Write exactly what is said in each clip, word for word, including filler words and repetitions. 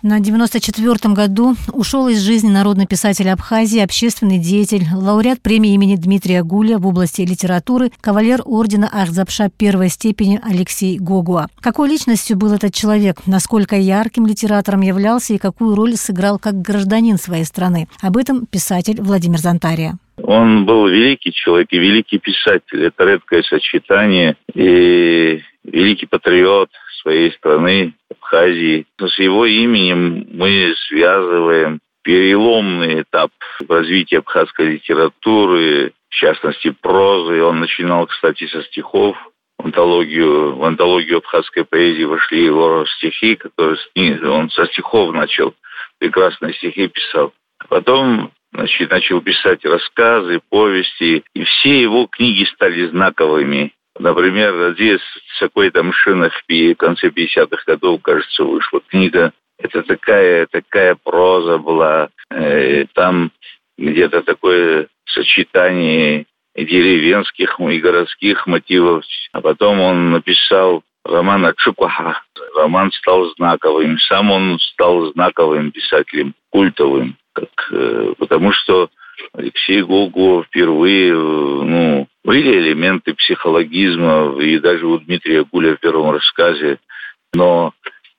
На девяносто четвёртом году ушел из жизни народный писатель Абхазии, общественный деятель, лауреат премии имени Дмитрия Гуля в области литературы, кавалер ордена Ахзапша первой степени Алексей Гогуа. Какой личностью был этот человек, насколько ярким литератором являлся и какую роль сыграл как гражданин своей страны? Об этом писатель Владимир Зонтария. Он был великий человек и великий писатель. Это редкое сочетание. И великий патриот своей страны, Абхазии. С его именем мы связываем переломный этап развития абхазской литературы, в частности прозы. Он начинал, кстати, со стихов. В антологию, в антологию абхазской поэзии вошли его стихи, которые он со стихов начал. Прекрасные стихи писал. Потом Значит, начал писать рассказы, повести, и все его книги стали знаковыми. Например, здесь в какой-то Мшинах в конце пятидесятых годов, кажется, вышла книга. Это такая, такая проза была. Э, там где-то такое сочетание деревенских и городских мотивов. А потом он написал роман «Ачукаха». Роман стал знаковым. Сам он стал знаковым писателем, культовым. Как, потому что Алексей Гогуа впервые, ну, были элементы психологизма, и даже у Дмитрия Гуля в первом рассказе, но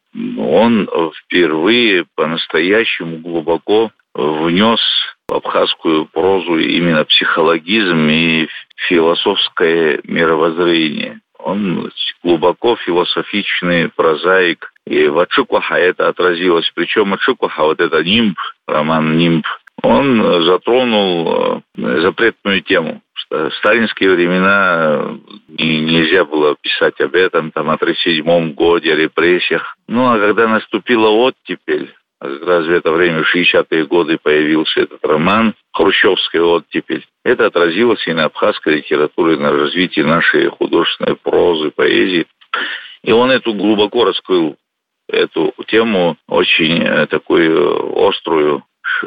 он впервые по-настоящему глубоко внес в абхазскую прозу именно психологизм и философское мировоззрение. Он глубоко философичный прозаик. И в Ачукаха это отразилось. Причем Ачукаха, вот это нимб, роман «Нимб», он затронул запретную тему. В сталинские времена нельзя было писать об этом, там, о тридцать седьмом годе, о репрессиях. Ну, а когда наступила оттепель, как раз в это время, в шестидесятые годы, появился этот роман «Хрущевская оттепель». Это отразилось и на абхазской литературе, и на развитии нашей художественной прозы, поэзии. И он эту глубоко раскрыл, эту тему очень такую острую,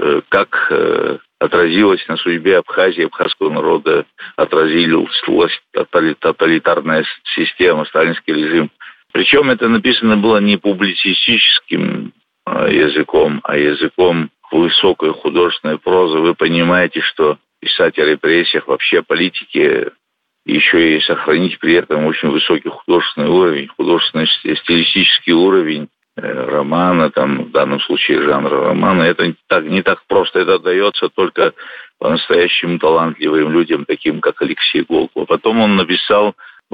как отразилось на судьбе Абхазии, абхазского народа, отразилась тоталитарная система, сталинский режим. Причем это написано было не публицистическим языком, а языком высокой художественной прозы. Вы понимаете, что писать о репрессиях, вообще о политике, еще и сохранить при этом очень высокий художественный уровень, художественный стилистический уровень романа, там, в данном случае жанра романа, это не так, не так просто. Это дается только по-настоящему талантливым людям, таким как Алексей Гогуа. Потом он написал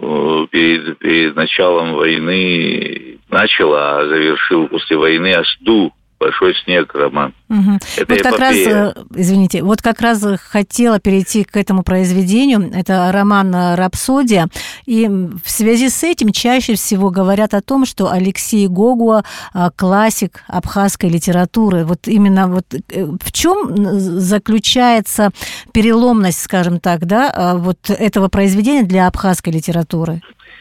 перед, перед началом войны, начал, а завершил после войны «Асду», «Большой снег» роман. Угу. Это вот как раз, извините, вот как раз хотела перейти к этому произведению. Это роман «Рапсодия». И в связи с этим чаще всего говорят о том, что Алексей Гогуа классик абхазской литературы. Вот именно вот в чем заключается переломность, скажем так, да, вот этого произведения для абхазской литературы?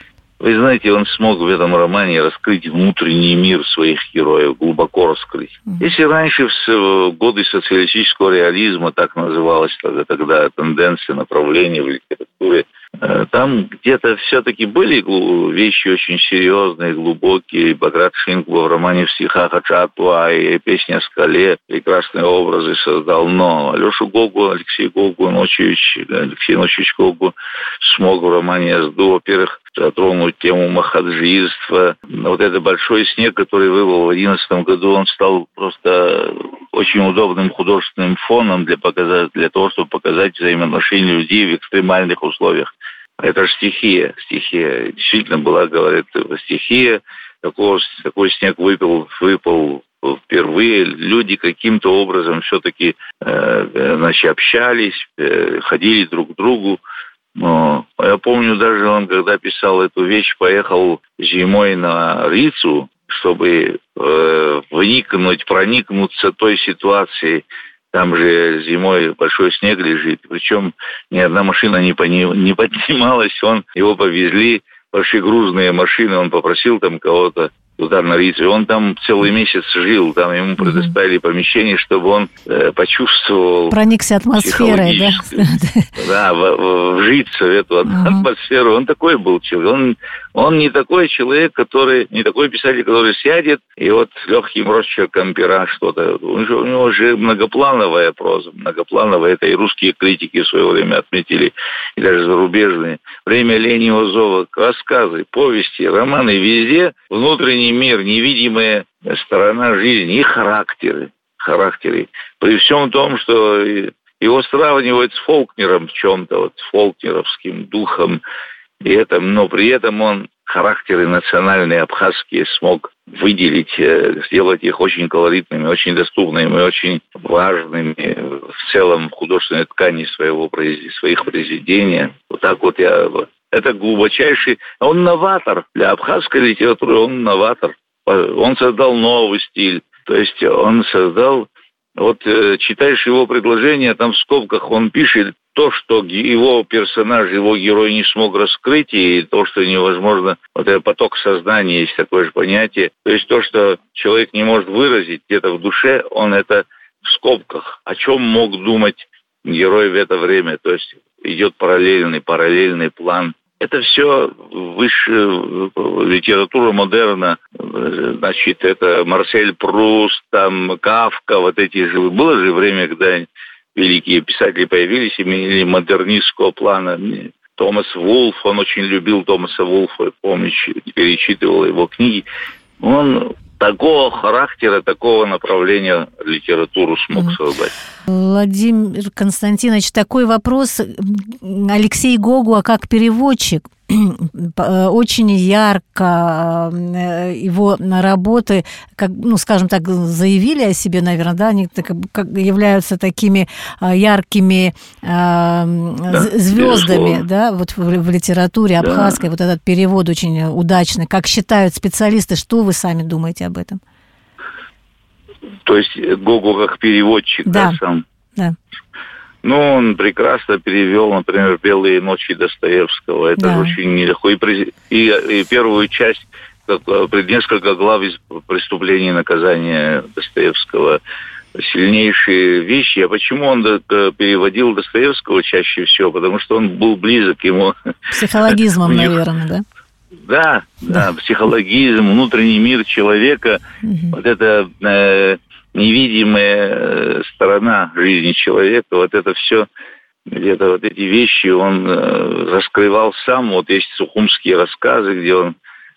Вы знаете, он смог в этом романе раскрыть внутренний мир своих героев, глубоко раскрыть. Mm-hmm. Если раньше, в годы социалистического реализма, так называлась тогда, тогда тенденция, направление в литературе, там где-то все-таки были вещи очень серьезные, глубокие. Баграт Шинква в романе «В стихах Ачатуа» и «Песня о скале» прекрасные образы создал. Но Алеша Гогуа, Алексей Гогуа, Ночевич, Алексей Ночевич Гогуа смог в романе «Азду», во-первых, затронуть тему махаджиства. Вот этот «Большой снег», который выпал в две тысячи одиннадцатом году, он стал просто очень удобным художественным фоном для, показать, для того, чтобы показать взаимоотношения людей в экстремальных условиях. Это же стихия. Стихия действительно была, говорят, стихия. Такой, такой снег выпал, выпал впервые. Люди каким-то образом все-таки э, значит, общались, э, ходили друг к другу. Но я помню, даже он, когда писал эту вещь, поехал зимой на Рицу, чтобы э, вникнуть, проникнуться той ситуацией. Там же зимой большой снег лежит, причем ни одна машина не, пони, не поднималась, он, его повезли, большегрузные машины, он попросил там кого-то туда на Рицу, он там целый месяц жил, там ему предоставили помещение, чтобы он э, почувствовал... Проникся атмосферой, да? Да, в, в, вжиться в эту uh-huh. атмосферу. Он такой был человек, он Он не такой человек, который, не такой писатель, который сядет и вот легким росчерком пера что-то. У него же многоплановая проза, многоплановая. Это и русские критики в свое время отметили, и даже зарубежные. «Время лени Озова», рассказы, повести, романы, везде внутренний мир, невидимая сторона жизни и характеры. характеры. При всем том, что его сравнивают с Фолкнером в чем-то, вот, с фолкнеровским духом, и это, но при этом он характеры национальные абхазские смог выделить, сделать их очень колоритными, очень доступными, очень важными в целом в художественной ткани своего, своих произведений. Вот так вот я... Это глубочайший... Он новатор. Для абхазской литературы он новатор. Он создал новый стиль. То есть он создал... Вот читаешь его предложение, там в скобках он пишет то, что его персонаж, его герой не смог раскрыть, и то, что невозможно... Вот этот поток сознания, есть такое же понятие. То есть то, что человек не может выразить где-то в душе, он это в скобках. О чем мог думать герой в это время? То есть идет параллельный, параллельный план. Это все высшая литература модерна. Значит, это Марсель Пруст, там Кафка, вот эти же. Было же время, когда великие писатели появились, имели модернистского плана. Томас Вулф, он очень любил Томаса Вулфа, помню, перечитывал его книги. Он такого характера, такого направления литературу смог создать. Владимир Константинович, такой вопрос. Алексей Гогуа как переводчик очень ярко его работы, как, ну, скажем так, заявили о себе, наверное, да, они так, как, являются такими яркими э, да, звездами, да, вот в, в литературе абхазской, да. Вот этот перевод очень удачный. Как считают специалисты, что вы сами думаете об этом? То есть Гогуа как переводчик, да, да сам? Да. Ну, он прекрасно перевел, например, «Белые ночи» Достоевского. Это да. Очень нелегко. И, и, и первую часть, как, несколько глав из «Преступления и наказания» Достоевского. Сильнейшие вещи. А почему он переводил Достоевского чаще всего? Потому что он был близок ему. Психологизмом, наверное, да? Да, да, психологизм, внутренний мир человека. Вот это... невидимая сторона жизни человека, вот это все, где-то вот эти вещи он раскрывал сам. Вот есть сухумские рассказы, где он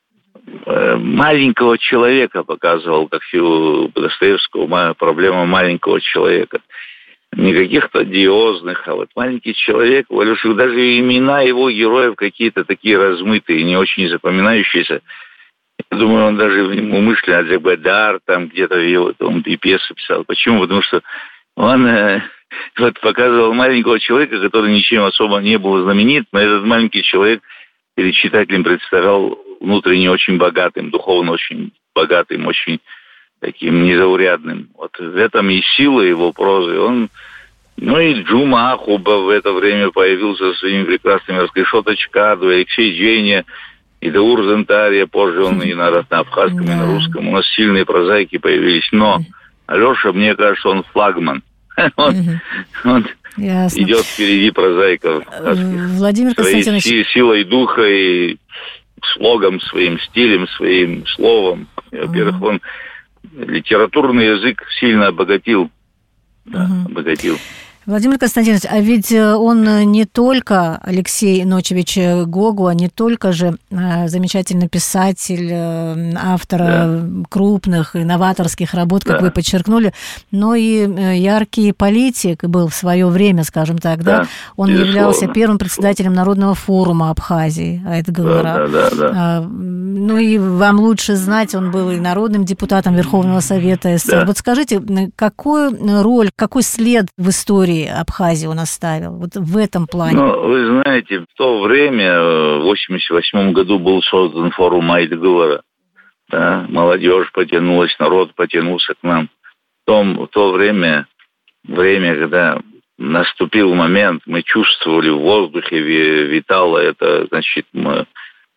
маленького человека показывал, как у Достоевского проблема маленького человека. Не каких-то одиозных, а вот маленький человек, даже имена его героев какие-то такие размытые, не очень запоминающиеся. Я думаю, он даже умышленно Джабадар там где-то его, он и пьесы писал. Почему? Потому что он э, вот показывал маленького человека, который ничем особо не был знаменит, но этот маленький человек перед читателем представлял внутренне очень богатым, духовно очень богатым, очень таким незаурядным. Вот в этом и сила его прозы. Он, ну и Джума Ахуба в это время появился со своими прекрасными рассказами, Чкаду, Алексей Дженя, и Даур Зентария, позже он и на, на абхазском, да. И на русском. У нас сильные прозаики появились. Но Алеша, мне кажется, он флагман. Он, он идет впереди прозаиков. Владимир Константинович. Своей силой духа и слогом, своим стилем, своим словом. Во-первых, он литературный язык сильно обогатил. Да, обогатил. Владимир Константинович, а ведь он не только, Алексей Ночевич Гогуа, не только же замечательный писатель, автор да. крупных, инноваторских работ, как да. вы подчеркнули, но и яркий политик был в свое время, скажем так, да? да? Он Безусловно. являлся первым председателем Народного форума Абхазии, Айтгылара. Да, да, да, да. Ну и вам лучше знать, он был и народным депутатом Верховного Совета СССР. Да. Вот скажите, какую роль, какой след в истории Абхазии он оставил, вот в этом плане? Ну, вы знаете, в то время, в восемьдесят восьмом году был создан форум Айтгылара. Да, молодежь потянулась, народ потянулся к нам. В, том, в то время, время, когда наступил момент, мы чувствовали в воздухе, витало это, значит, мы,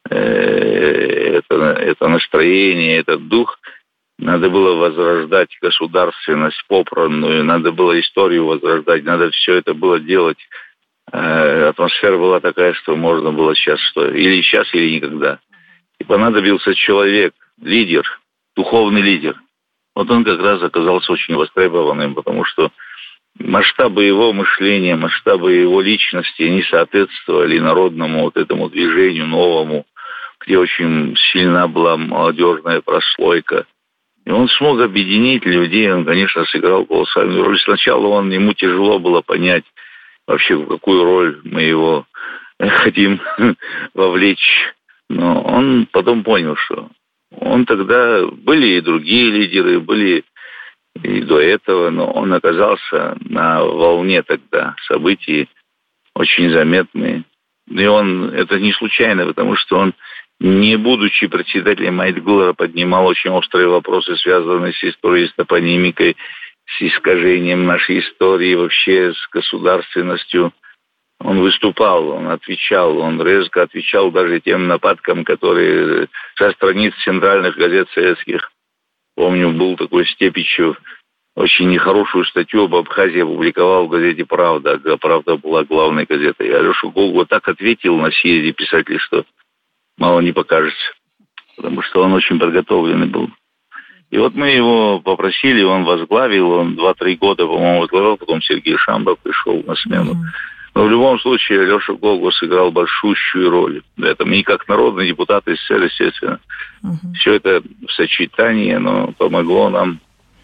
э, это, это настроение, этот дух. Надо было возрождать государственность попранную, надо было историю возрождать, надо все это было делать. Э, атмосфера была такая, что можно было сейчас, что или сейчас, или никогда. и понадобился человек, лидер, духовный лидер. Вот он как раз оказался очень востребованным, потому что масштабы его мышления, масштабы его личности не соответствовали народному вот этому движению новому, где очень сильна была молодежная прослойка. И он смог объединить людей, он, конечно, сыграл колоссальную роль. Сначала он, ему тяжело было понять вообще, в какую роль мы его хотим вовлечь. Но он потом понял, что он тогда... Были и другие лидеры, были и до этого, но он оказался на волне тогда событий очень заметные. И он... Это не случайно, потому что он, не будучи председателем Айтгулора, поднимал очень острые вопросы, связанные с историей, с топонимикой, с искажением нашей истории, вообще с государственностью. Он выступал, он отвечал, он резко отвечал даже тем нападкам, которые со страниц центральных газет советских. Помню, был такой Степичев, очень нехорошую статью об Абхазии опубликовал в газете «Правда». «Правда» была главной газетой. И Алеша Гогуа так ответил на съезде писателей, что мало не покажется, потому что он очень подготовленный был. И вот мы его попросили, он возглавил, он два-три года, по-моему, возглавил, потом Сергей Шамбов пришел на смену. Mm-hmm. Но в любом случае Алеша Гогуа сыграл большущую роль в этом. И как народный депутат СССР, естественно. Mm-hmm. Все это в сочетании, оно помогло нам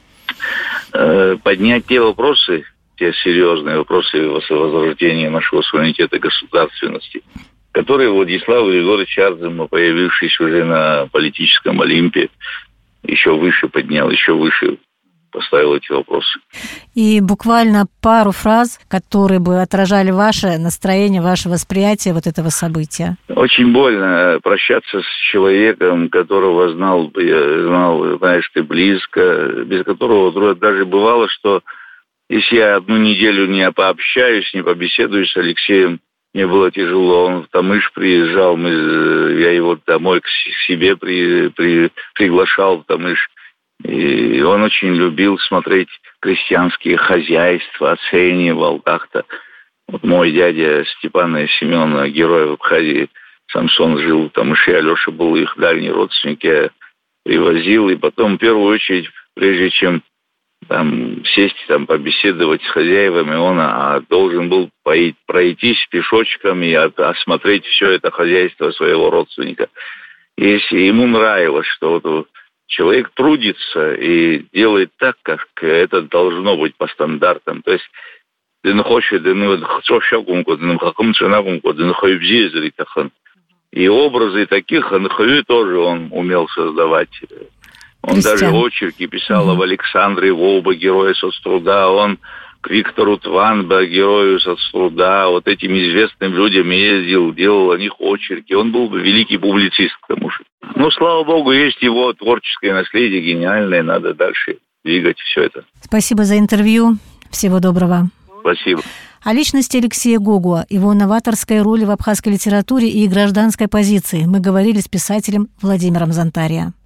э, поднять те вопросы, те серьезные вопросы возрождения нашего суверенитета и государственности, которые Владислав Григорьевич Ардзема, появившийся уже на политическом Олимпе, еще выше поднял, еще выше поставил эти вопросы. И буквально пару фраз, которые бы отражали ваше настроение, ваше восприятие вот этого события. Очень больно прощаться с человеком, которого знал, знал, знаешь, ты близко, без которого даже бывало, что если я одну неделю не пообщаюсь, не побеседую с Алексеем, мне было тяжело. Он в Тамыш приезжал, мы, я его домой к себе при, при, приглашал в Тамыш. И он очень любил смотреть крестьянские хозяйства, оценивал как-то. Вот мой дядя Степан и Семен, герой в Абхазии, Самсон, жил в Тамыше, Алеша был их дальний родственник, я привозил. И потом, в первую очередь, прежде чем там сесть, там побеседовать с хозяевами, он а, должен был поить, пройтись пешочком и от, осмотреть все это хозяйство своего родственника. И если ему нравилось, что вот человек трудится и делает так, как это должно быть по стандартам, то есть и образы таких тоже он умел создавать. Он Кристиан. Даже очерки писал угу. об Александре Волба, герое соцтруда, он к Виктору Тванба, герою соцтруда, вот этим известным людям ездил, делал о них очерки. Он был великий публицист, к тому же. Ну, слава богу, есть его творческое наследие гениальное, надо дальше двигать все это. Спасибо за интервью, всего доброго. Спасибо. О личности Алексея Гогуа, его новаторской роли в абхазской литературе и гражданской позиции мы говорили с писателем Владимиром Зонтария.